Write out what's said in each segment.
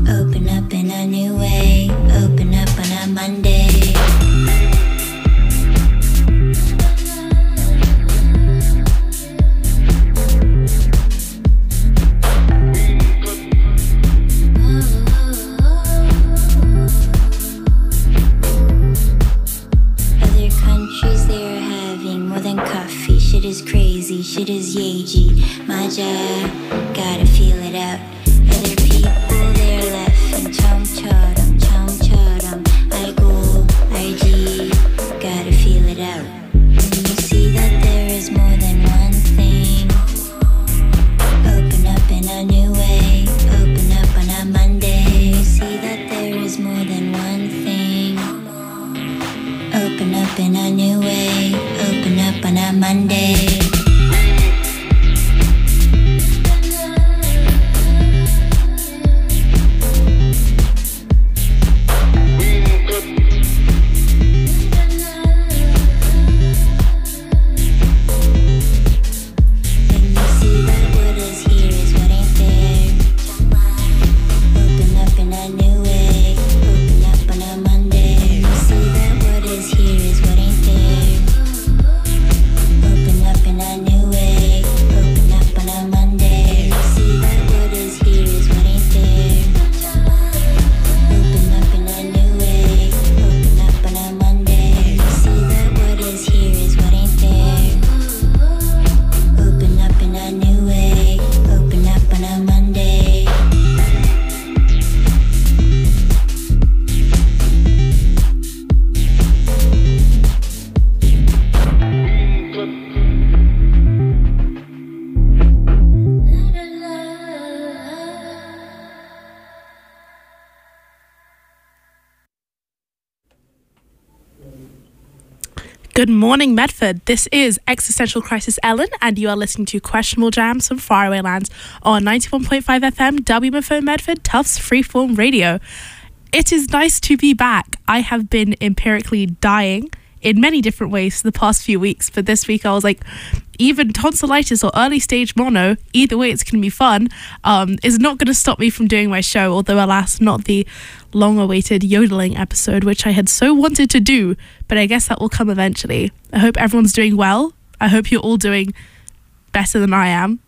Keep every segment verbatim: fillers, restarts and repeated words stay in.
Open up in a new way. Open up on a Monday. Other countries, they're having more than coffee. Shit is crazy, shit is yagey. My job, gotta feel it out. Other people, they're laughing. Chom chom, chom chom. I go, I G, gotta feel it out. You see that there is more than one thing. Open up in a new way. Open up on a Monday. You see that there is more than one thing. Open up in a new way. Open up on a Monday. Good morning, Medford. This is Existential Crisis Ellen, and you are listening to Questionable Jams from Faraway Lands on ninety-one point five F M, W M F O Medford, Tufts Freeform Radio. It is nice to be back. I have been empirically dying in many different ways for the past few weeks, but this week I was like, even tonsillitis or early stage mono, either way it's going to be fun, um, is not going to stop me from doing my show, although alas, not the long-awaited yodeling episode, which I had so wanted to do, but I guess that will come eventually. I hope everyone's doing well. I hope you're all doing better than I am.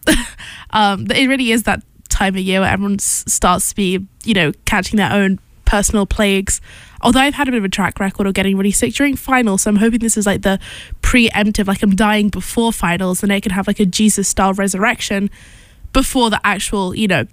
um, it really is that time of year where everyone s- starts to be, you know, catching their own personal plagues. Although I've had a bit of a track record of getting really sick during finals, so I'm hoping this is like the preemptive, like I'm dying before finals, and I can have like a Jesus-style resurrection before the actual, you know,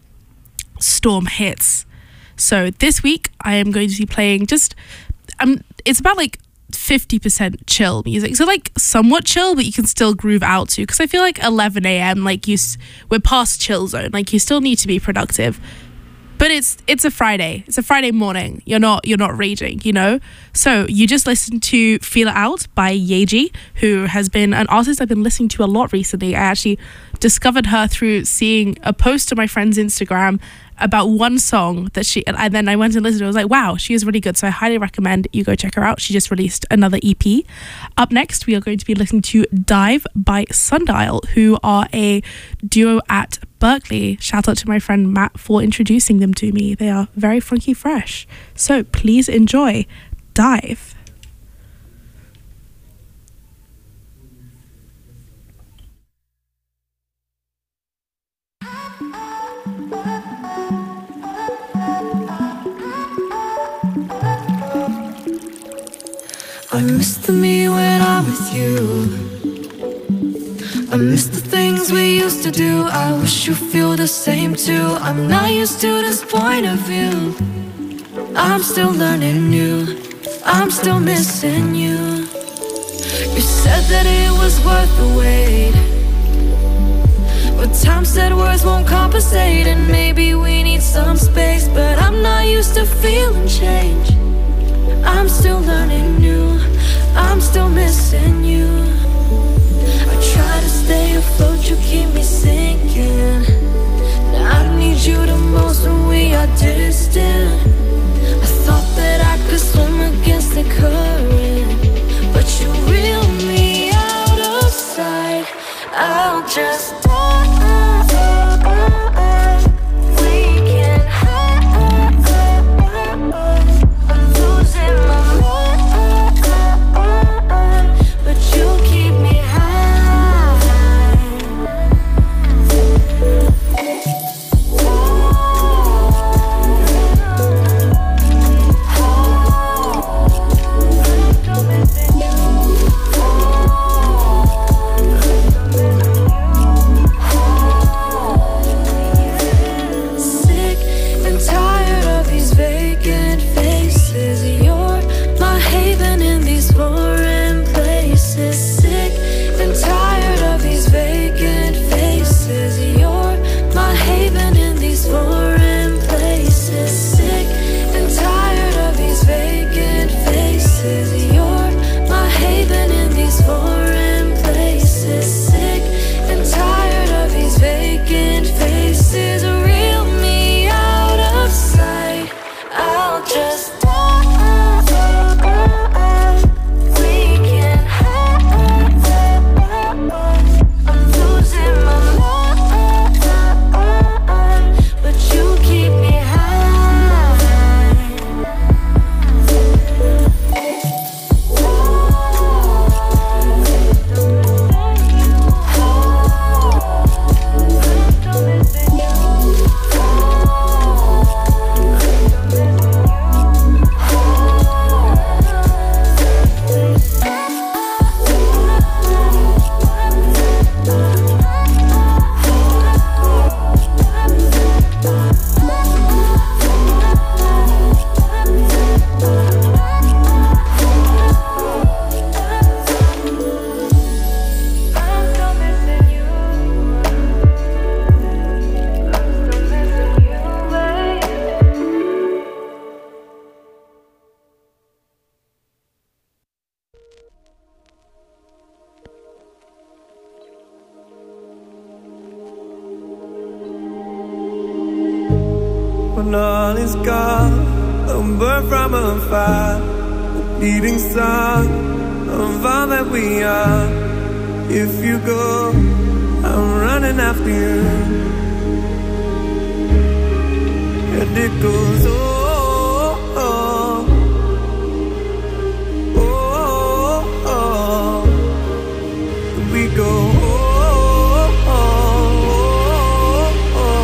storm hits. So this week I am going to be playing just, um, it's about like fifty percent chill music, so like somewhat chill, but you can still groove out to, because I feel like eleven a.m. like you, s- we're past chill zone, like you still need to be productive. But it's it's a Friday. It's a Friday morning. You're not you're not raging, you know? So you just listened to Feel It Out by Yeji, who has been an artist I've been listening to a lot recently. I actually discovered her through seeing a post on my friend's Instagram about one song that she, and then I went and listened to it. I was like, wow, she is really good. So I highly recommend you go check her out. She just released another E P. Up next, we are going to be listening to Dive by Sundial, who are a duo at Berkeley. Shout out to my friend Matt for introducing them to me. They are very funky fresh. So please enjoy Dive. I miss the me when I'm with you. I miss the things we used to do. I wish you feel the same too. I'm not used to this point of view. I'm still learning new. I'm still missing you. You said that it was worth the wait, but time said words won't compensate, and maybe we need some space. But I'm not used to feeling change. I'm still learning new. I'm still missing you. I try to stay afloat, you keep me sinking. Now I need you the most when we are distant. I thought that I could swim against the current, but you reel me out of sight. I'll just die. We can hide. when all is gone, a bird from afar, a beating song of all that we are. If you go, I'm running after you. And it goes, oh, oh, oh, oh. We go, oh, oh, oh, oh.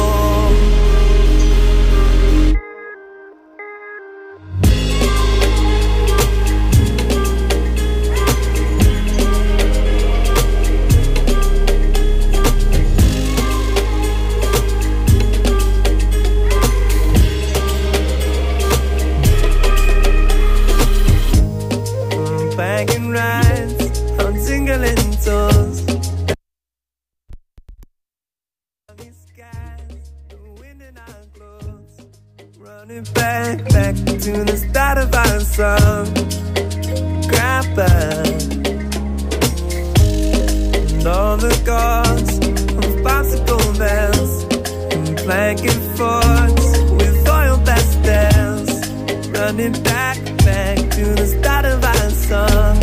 Bagging rides on tingling toes. Running back, back to the start of our song. Grab back and all the gods of popsicle bells and blanket forts with oil pastels. Running back, back to the start of our song.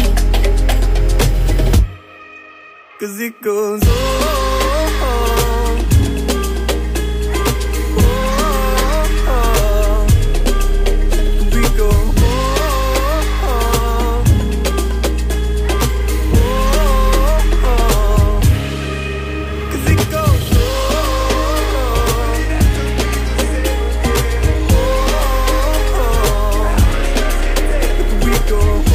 Cause it goes, oh, oh, oh, oh, oh. We go, oh, oh, oh, oh. Cause it goes, oh, oh, oh. We go, oh,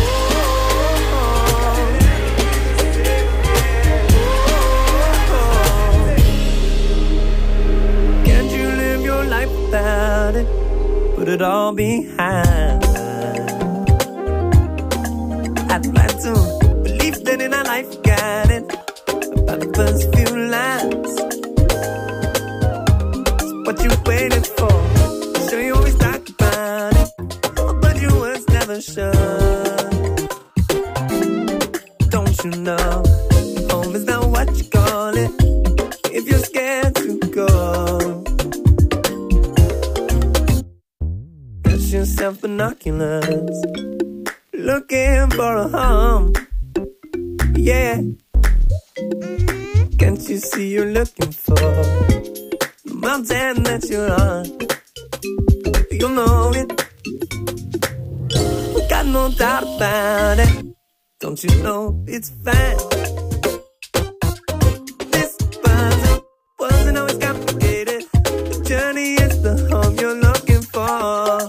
can't you live your life without it? Put it all behind. I'd like to believe that in our life you got it. About the first few lines, it's what you waited for. Sure you always talk about it, but your words never show. Don't you know, home is not what you call it. If you're scared to go, get yourself binoculars, looking for a home. Yeah, can't you see you're looking for the mountain that you're on? You know it, got no doubt about it. Don't you know it's fine? This puzzle wasn't always complicated. The journey is the home you're looking for.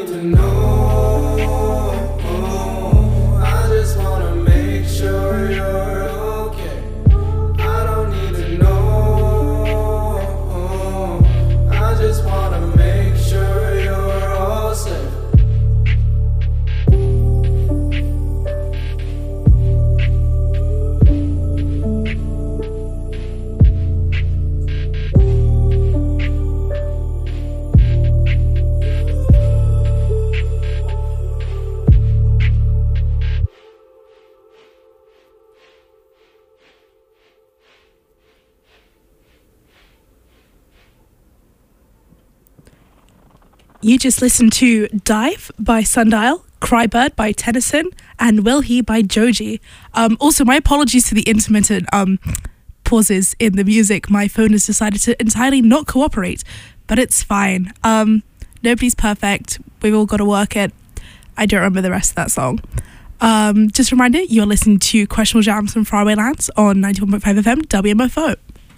to know. I just wanna make sure you're okay. I don't need to know. I just wanna make sure you're all safe. You just listened to Dive by Sundial, Crybird by Tennyson, and Will He by Joji. Um, also, my apologies to the intermittent um, pauses in the music. My phone has decided to entirely not cooperate, but it's fine. Um, nobody's perfect. We've all got to work it. I don't remember the rest of that song. Um, just a reminder, you're listening to Questionable Jams from Faraway Lands on ninety-one point five F M W M F O.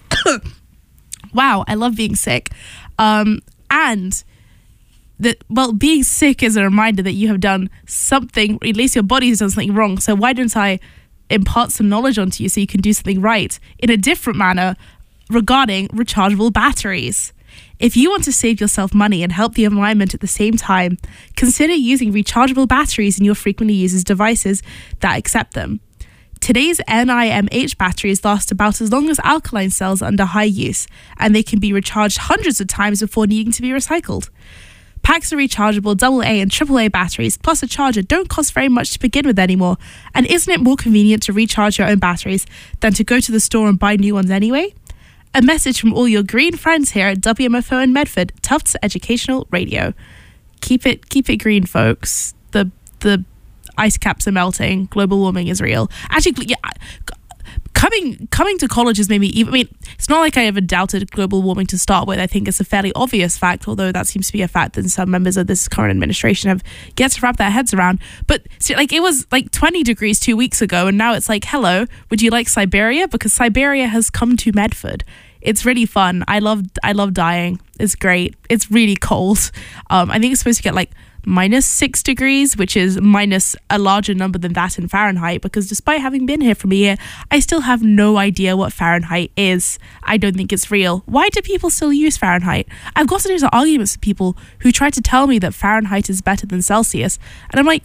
Wow, I love being sick. Um, and... That, well, being sick is a reminder that you have done something, or at least your body has done something wrong. So why don't I impart some knowledge onto you so you can do something right in a different manner regarding rechargeable batteries? If you want to save yourself money and help the environment at the same time, consider using rechargeable batteries in your frequently used devices that accept them. Today's N I M H batteries last about as long as alkaline cells under high use, and they can be recharged hundreds of times before needing to be recycled. Packs of rechargeable double A and triple A batteries plus a charger don't cost very much to begin with anymore, and isn't it more convenient to recharge your own batteries than to go to the store and buy new ones anyway? A message from all your green friends here at W M F O in Medford, Tufts Educational Radio. Keep it keep it green, folks. The the ice caps are melting. Global warming is real. Actually, yeah, Coming coming to college has made me even, I mean, it's not like I ever doubted global warming to start with. I think it's a fairly obvious fact, although that seems to be a fact that some members of this current administration have yet to wrap their heads around. But see, like, it was like twenty degrees two weeks ago, and now it's like, hello, would you like Siberia? Because Siberia has come to Medford. It's really fun. I love I love dying. It's great. It's really cold. Um, I think it's supposed to get like minus six degrees, which is minus a larger number than that in Fahrenheit, because despite having been here for a year, I still have no idea what Fahrenheit is. I don't think it's real. Why do people still use Fahrenheit? I've gotten into arguments with people who try to tell me that Fahrenheit is better than Celsius, and I'm like,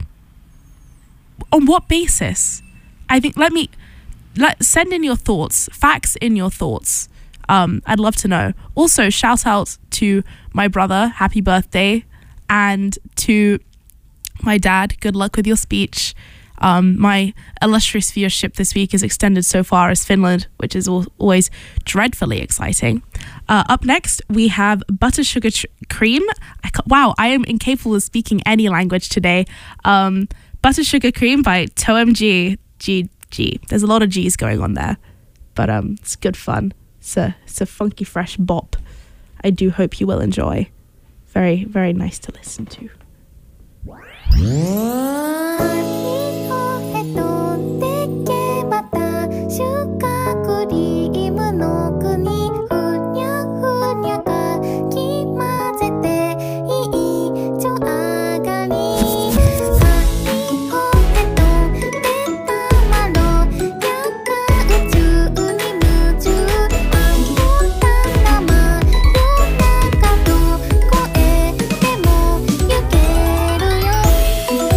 on what basis? I think, let me, let send in your thoughts, facts in your thoughts. Um, I'd love to know. Also, shout out to my brother, happy birthday. And to my dad, good luck with your speech. Um, my illustrious viewership this week is extended so far as Finland, which is al- always dreadfully exciting. Uh, up next, we have Butter Sugar tr- Cream. I ca- wow, I am incapable of speaking any language today. Um, Butter Sugar Cream by TOMG. G, G. There's a lot of G's going on there, but um, it's good fun. It's a, it's a funky, fresh bop. I do hope you will enjoy. Very, very nice to listen to. You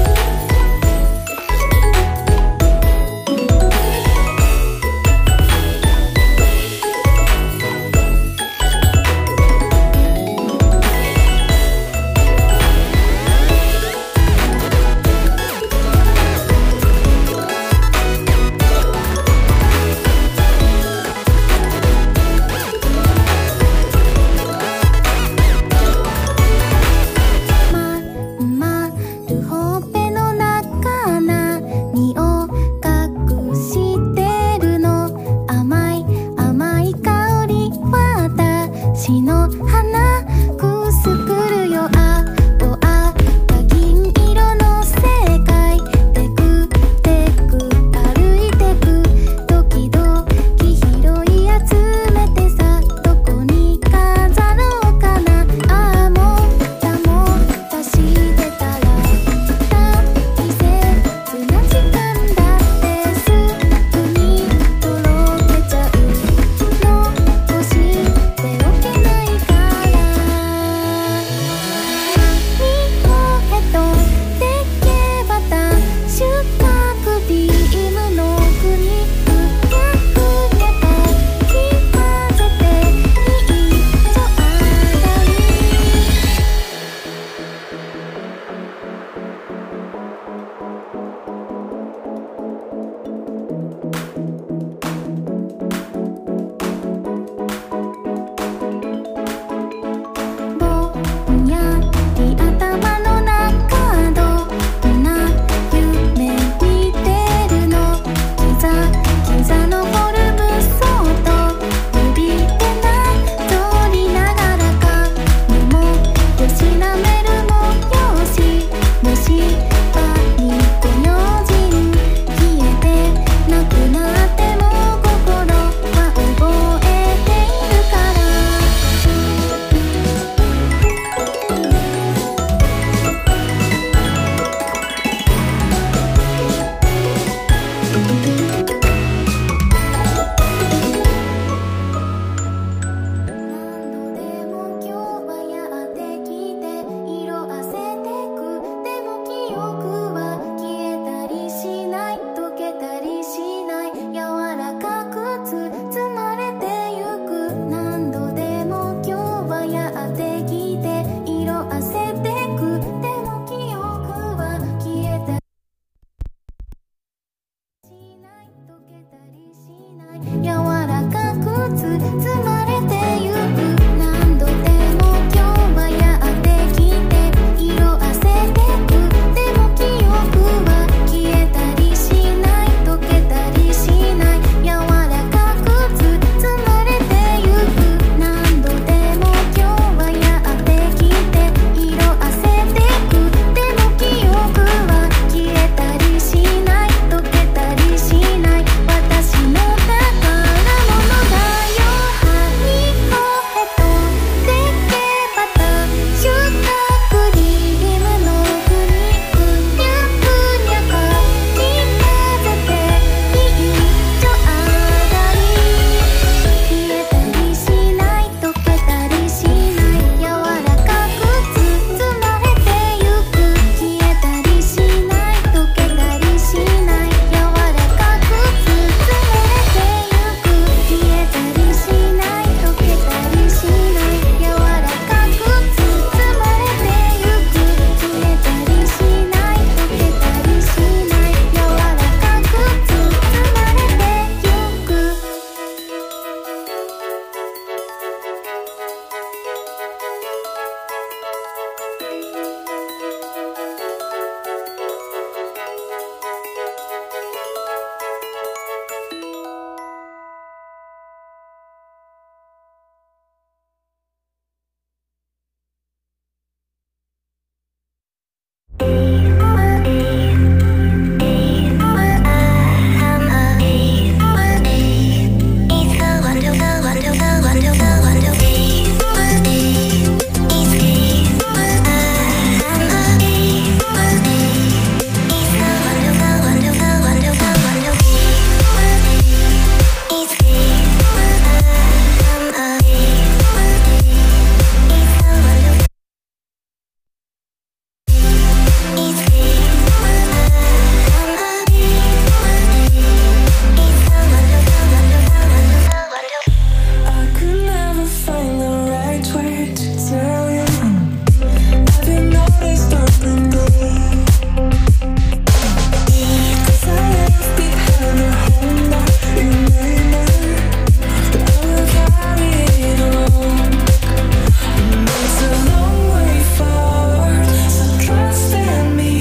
It's a long way forward, so trust in me.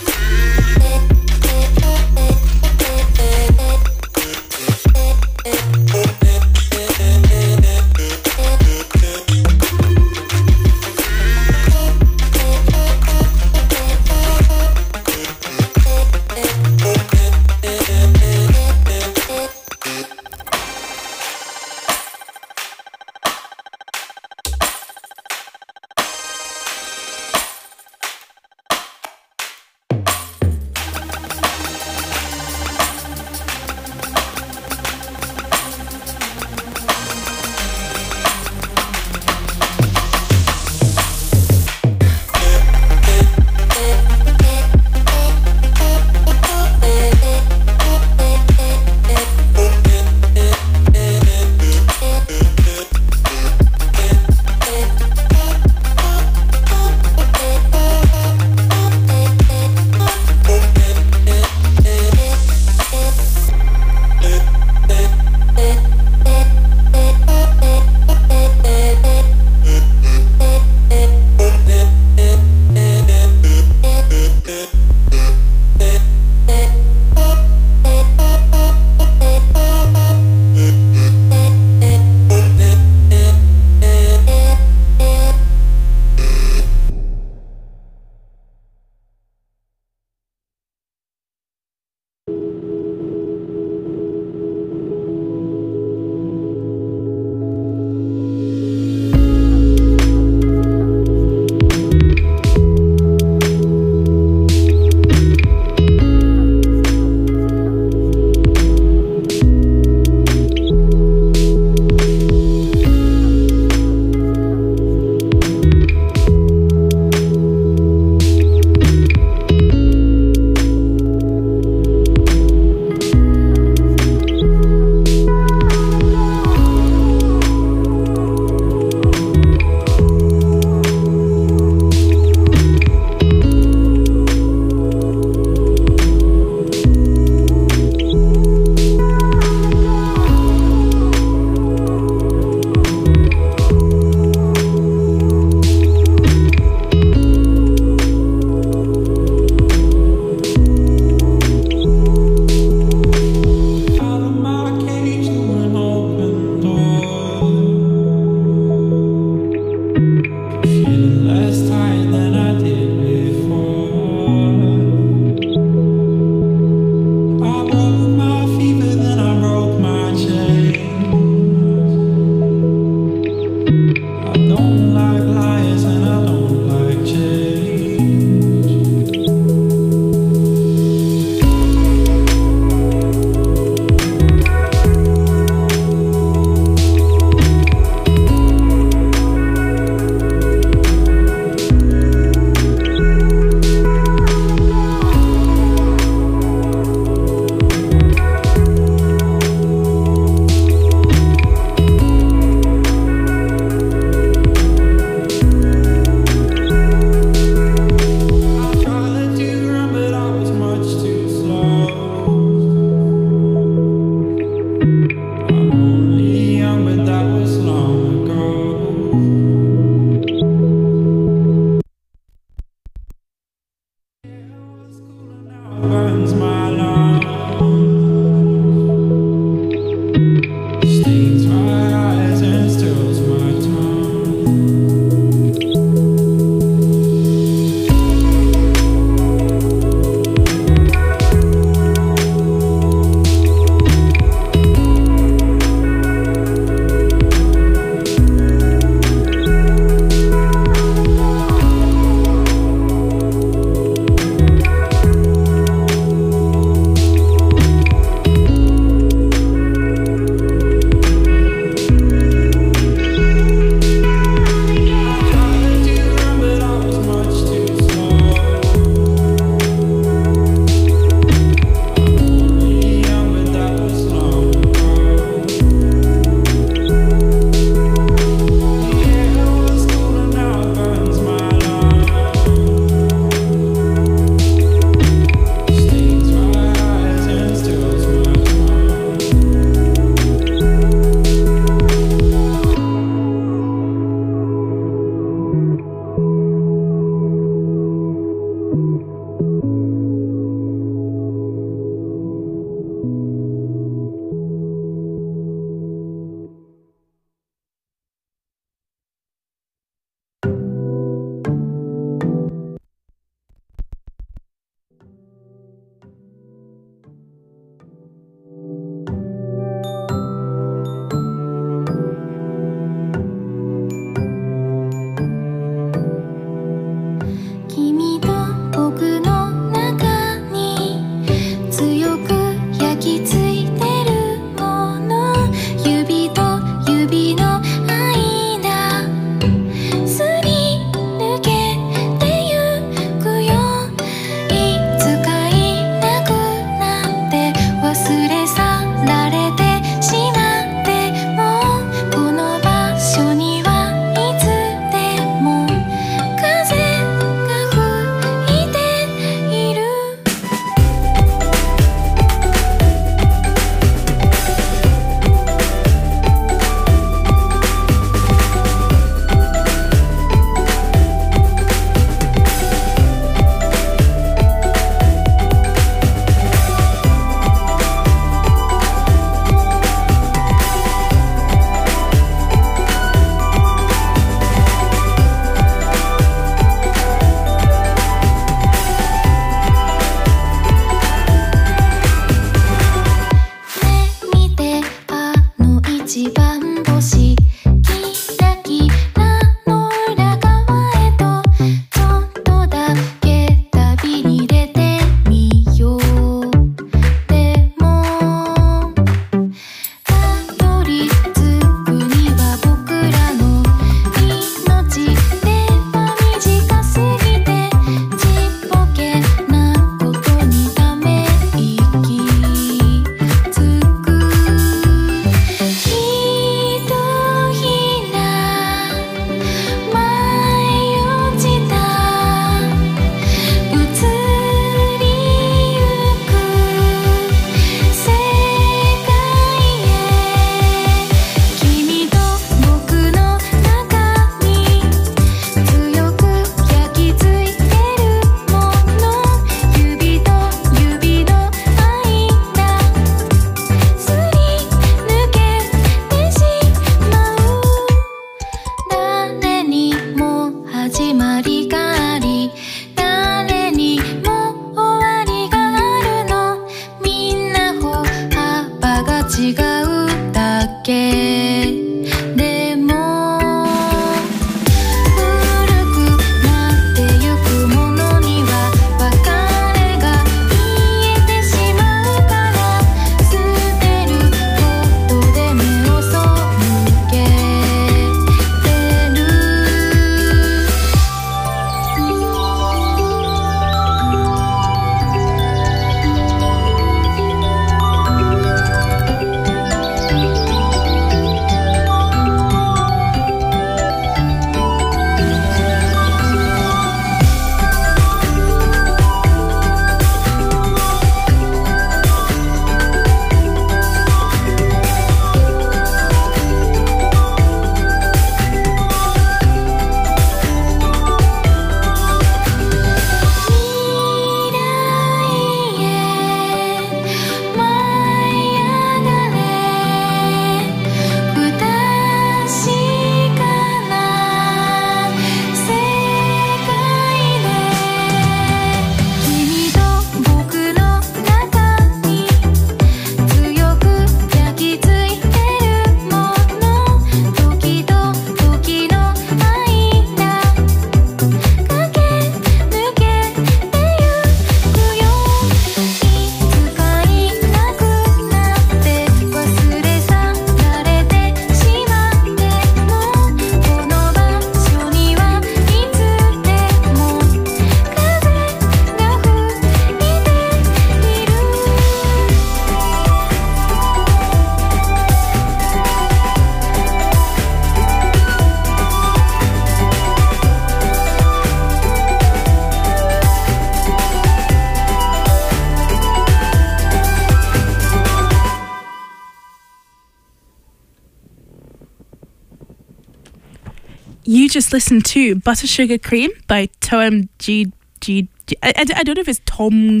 You just listened to Butter Sugar Cream by Tom G G. I, I, I don't know if it's Tom.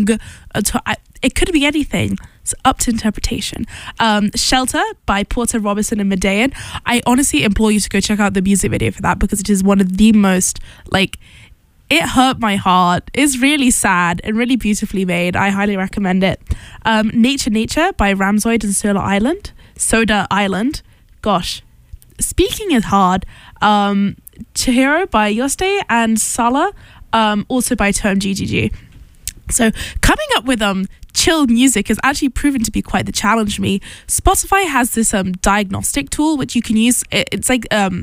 It could be anything. It's up to interpretation. Um, Shelter by Porter Robinson and Medean. I honestly implore you to go check out the music video for that, because it is one of the most, like, it hurt my heart. It's really sad and really beautifully made. I highly recommend it. Um, Nature Nature by Ramzoid and Soda Island. Soda Island. Gosh. Speaking is hard. Um, Chihiro by Yoste and Sala. Um, also by Term G G G. So coming up with um chill music has actually proven to be quite the challenge for me. Spotify has this um diagnostic tool which you can use. It, it's like um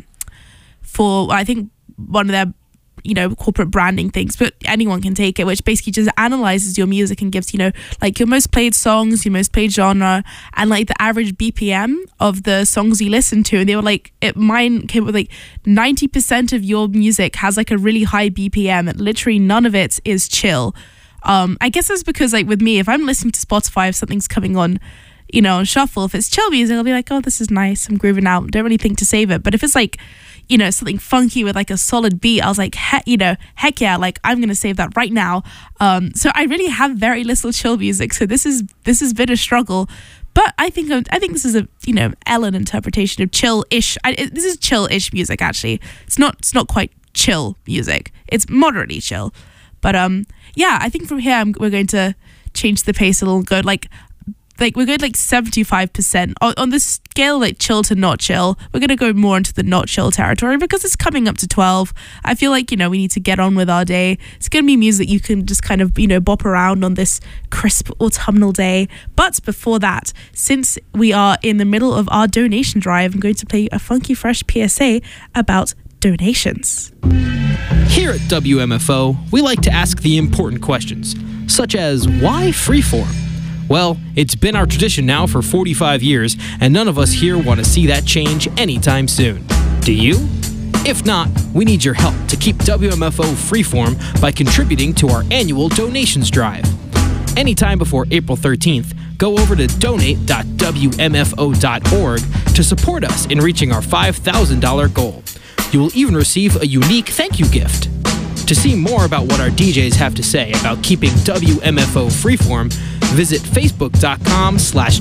for I think one of their you know corporate branding things, but anyone can take it, which basically just analyzes your music and gives you know like your most played songs, your most played genre, and like the average B P M of the songs you listen to. And they were like, it mine came with like ninety percent of your music has like a really high B P M, and literally none of it is chill. Um, I guess it's because like with me, if I'm listening to Spotify, if something's coming on, you know, on shuffle, if it's chill music, I'll be like, oh, this is nice, I'm grooving out, don't really think to save it. But if it's like, you know, something funky with like a solid beat, I was like, he- you know, heck yeah, like I'm gonna save that right now. Um, so I really have very little chill music. So this is this has been a struggle, but I think I think this is a you know Ellen interpretation of chill-ish. I, it, this is chill-ish music actually. It's not it's not quite chill music. It's moderately chill, but um yeah, I think from here I'm, we're going to change the pace a little and go like. Like we're going like seventy-five percent on, on this scale, like chill to not chill. We're going to go more into the not chill territory because it's coming up to twelve. I feel like, you know, we need to get on with our day. It's going to be music you can just kind of, you know, bop around on this crisp autumnal day. But before that, since we are in the middle of our donation drive, I'm going to play a funky fresh P S A about donations. Here at W M F O, we like to ask the important questions, such as why freeform? Well, it's been our tradition now for forty-five years, and none of us here want to see that change anytime soon. Do you? If not, we need your help to keep W M F O freeform by contributing to our annual donations drive. Anytime before April thirteenth, go over to donate dot w m f o dot org to support us in reaching our five thousand dollars goal. You will even receive a unique thank you gift. To see more about what our D Js have to say about keeping W M F O freeform, visit facebook.com slash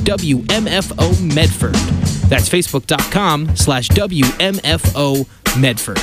WMFO Medford. That's facebook.com slash WMFO Medford.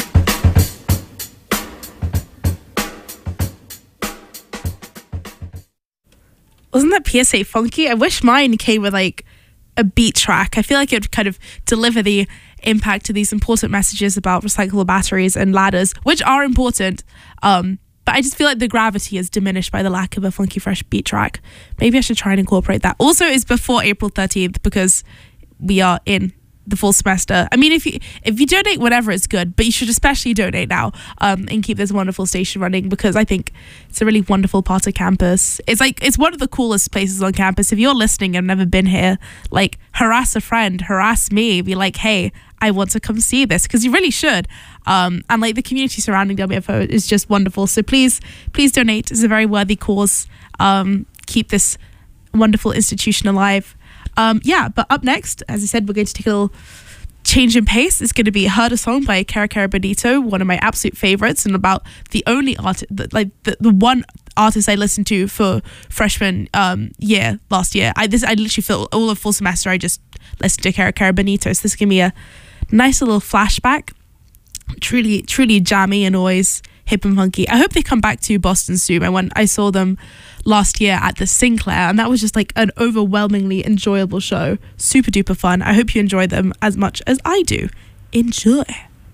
Wasn't that P S A funky? I wish mine came with like a beat track. I feel like it would kind of deliver the impact to these important messages about recyclable batteries and ladders, which are important. Um, but I just feel like the gravity is diminished by the lack of a funky fresh beat track. Maybe I should try and incorporate that. Also, it's before April thirteenth because we are in the full semester. I mean, if you if you donate whenever, it's good, but you should especially donate now um, and keep this wonderful station running, because I think it's a really wonderful part of campus. It's like it's one of the coolest places on campus. If you're listening and never been here, like harass a friend, harass me, be like, hey, I want to come see this, because you really should. Um, and like the community surrounding W F O is just wonderful. So please, please donate. It's a very worthy cause. Um, keep this wonderful institution alive. Um, yeah, but up next, as I said, we're going to take a little change in pace. It's going to be Heard a Song by Cara Cara Bonito, one of my absolute favorites, and about the only artist, like the, the one artist I listened to for freshman um, year last year. I this I literally feel all of full semester I just listened to Cara Cara Bonito. So this is going to be a nice little flashback. Truly, truly jammy and always hip and funky. I hope they come back to Boston soon. I went, I saw them last year at the Sinclair, and that was just like an overwhelmingly enjoyable show. Super duper fun. I hope you enjoy them as much as I do. Enjoy.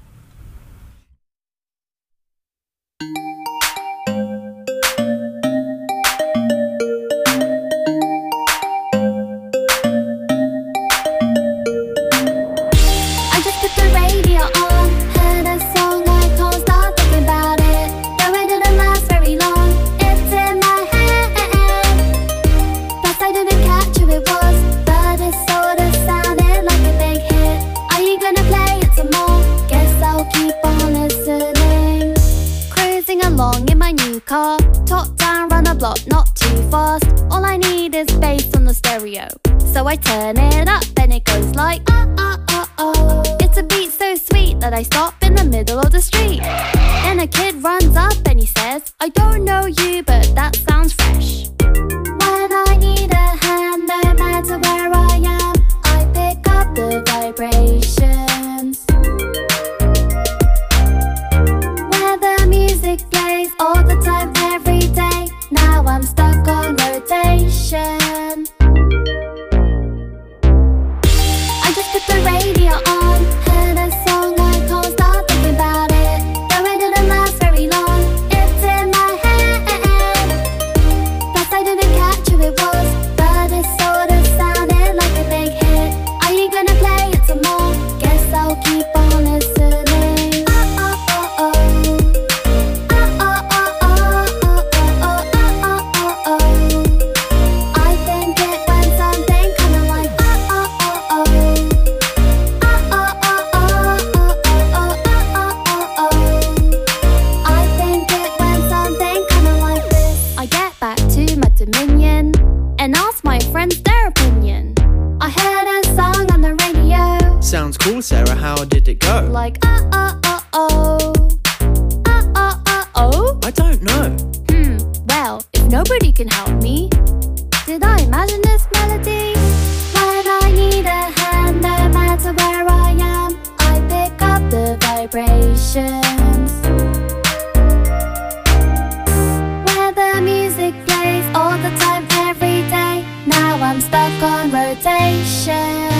I just put the radio on, heard a song, I can't stop thinking about it. Though it didn't last very long, it's in my head. Plus I didn't catch who it was, but it sort of sounded like a big hit. Are you gonna play it some more? Guess I'll keep on listening. Cruising along in my new car, top down, run a block, not too fast. All I need is bass on the stereo, so I turn it up and it goes like, oh, oh, oh, oh. It's a beat so sweet that I stop in the middle of the street. Then a kid runs up and he says, I don't know you, but that sounds fresh. When I need a hand, no matter where I am, I pick up the vibrations. Where the music plays all the time, every day. Now I'm stuck on rotation. I just put the radio on, heard a song, I can't stop thinking about it. Though it didn't last very long, it's in my head. Plus I didn't catch who it was, but it sort of sounded like a big hit. Are you gonna play it some more? Guess I'll keep on listening. Oh oh oh oh. Oh oh oh oh oh oh oh oh oh. I think it went something kinda like oh oh oh oh. Oh oh oh oh oh oh oh oh. I think it went something kinda like this. I get back to my dominion and ask my friends their opinion. I heard a song on the radio, Sounds cool, Sarah. How did it go? like oh oh oh oh. Oh oh oh oh. I don't know. Hmm, well, if nobody can help me, did I imagine this melody? When I need a hand, no matter where I am, I pick up the vibrations. Where the music plays all the time, every day. Now I'm stuck on rotation.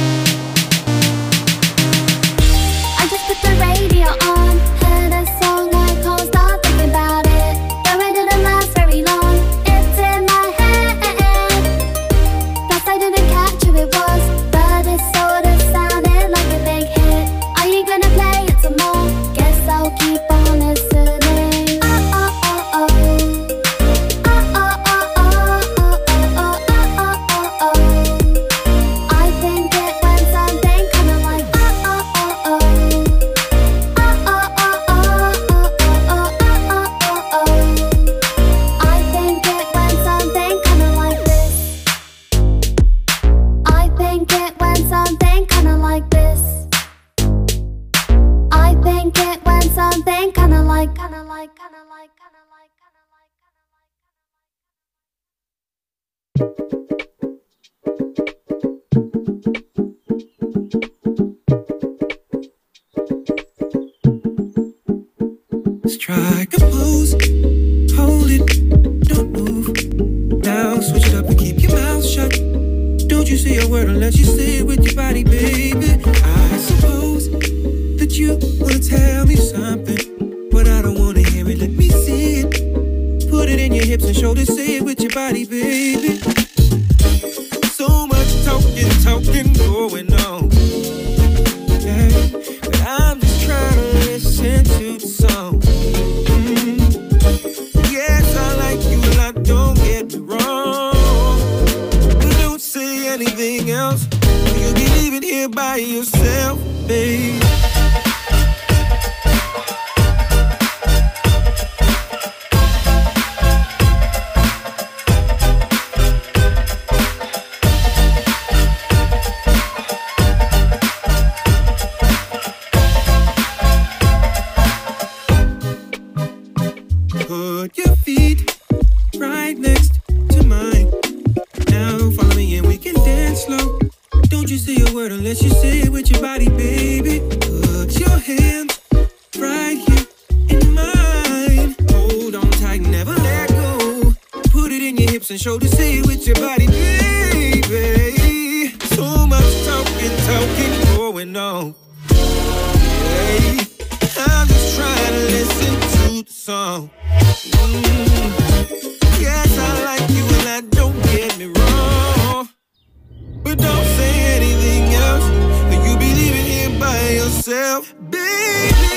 I just put the radio on, heard a song, I can't stop thinking about it. Though it didn't last very long, it's in my head. Plus I didn't catch who it was, but it sort of sounded like a big hit. Are you gonna play it some more? Guess I'll keep on listening. Oh oh oh oh. Oh oh oh oh oh oh oh oh oh. I think it went something kinda like oh oh oh oh. Oh oh oh oh oh oh oh oh. I think it went something kinda like this. I think it went something kinda like this. I think it went something kinda like kinda like kinda like kinda like kinda like kinda like. Strike a pose, hold it, don't move. Now switch it up and keep your mouth shut. Don't you say a word unless you say it with your body, baby. I suppose that you wanna tell me something, but I don't wanna hear it. Let me see it. Put it in your hips and shoulders, say it with your body, baby. So much talking, talking going on. Yeah, but I'm just trying to listen to the song. Mm. Yes, I like you a lot, don't get me wrong. But don't say anything else. You'll be leaving here by yourself, babe. Put your feet right next to mine. Now follow me and we can dance slow. Don't you say a word unless you say it with your body, baby. Put your hands right here in mine. Hold on tight, never let go. Put it in your hips and shoulders, say it with your body, baby. So much talking, talking going on. Hey, I'm just trying to listen to the song. Mm. Yes, I like you and I don't get me wrong. But don't say anything else, or you'll be leaving here by yourself, baby.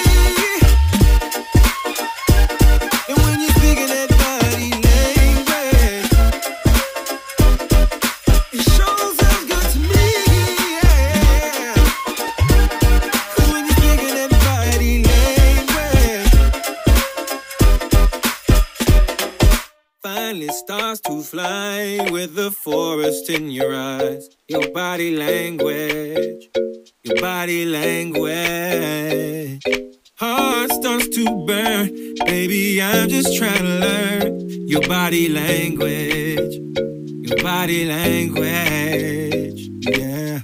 And when you're speaking that body language, it sure sounds good to me, yeah. And when you're speaking that body language, finally starts to fly with the forest in your eyes. Your body language your body language. Heart starts to burn, baby, I'm just trying to learn your body language, your body language, yeah.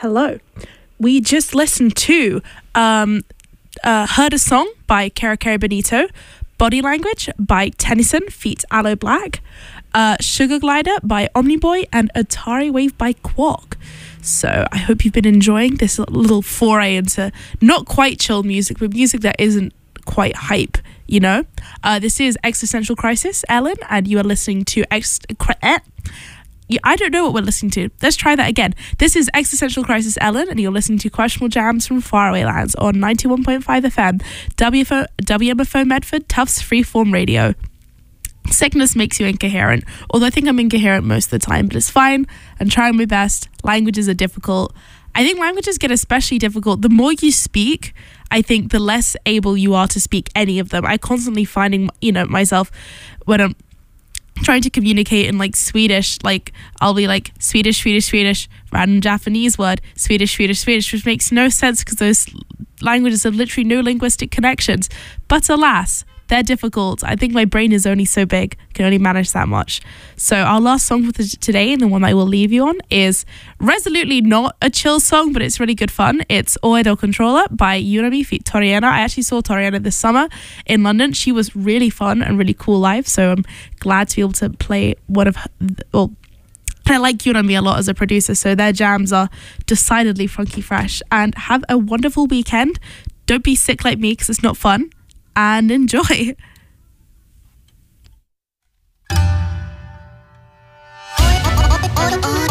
Hello. We just listened to um, uh, Heard a Song by Kara Kara Benito, Body Language by Tennyson feat. Aloe Black, uh, Sugar Glider by Omniboy, and Atari Wave by Quark. So I hope you've been enjoying this little foray into not quite chill music, but music that isn't quite hype, you know? Uh, this is Existential Crisis, Ellen, and you are listening to... Ex- eh? I don't know what we're listening to. Let's try that again. This is Existential Crisis, Ellen, and you're listening to Questionable Jams from Faraway Lands on ninety-one point five F M, W M F O Medford, Tufts Freeform Radio. Sickness makes you incoherent, although I think I'm incoherent most of the time, but it's fine. I'm trying my best. Languages are difficult. I think languages get especially difficult. The more you speak, I think the less able you are to speak any of them. I constantly finding, you know, myself when I'm trying to communicate in like Swedish, like I'll be like Swedish, Swedish, Swedish, random Japanese word, Swedish, Swedish, Swedish, which makes no sense because those languages have literally no linguistic connections. But alas, they're difficult. I think my brain is only so big, can only manage that much. So our last song for today, and the one that I will leave you on, is resolutely not a chill song, but it's really good fun. It's Oedo Controller by Unami feat. Toriana. I actually saw Toriana this summer in London. She was really fun and really cool live, so I'm glad to be able to play one of her, well, I like Unami a lot as a producer, so their jams are decidedly funky fresh. And have a wonderful weekend. Don't be sick like me because it's not fun. And enjoy. Oh, oh, oh, oh.